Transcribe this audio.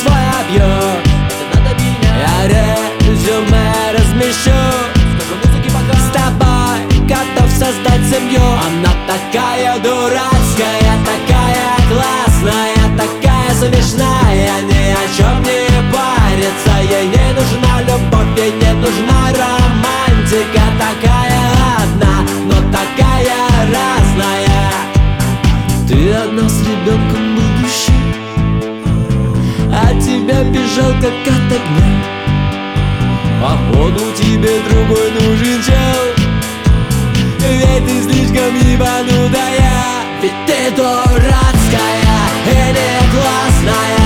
свой объем. Я резюме размещу, с тобой готов создать семью. Она такая дурацкая, такая классная, такая смешная, ни о чем не парится. Ей не нужна любовь, ей не нужна романтика. Такая одна, но такая разная. Ты одна с ребенком будущим, а тебя бежал как от огня. Походу тебе другой нужен чел, ведь ты слишком ебанутая. Ведь ты дурацкая и не классная.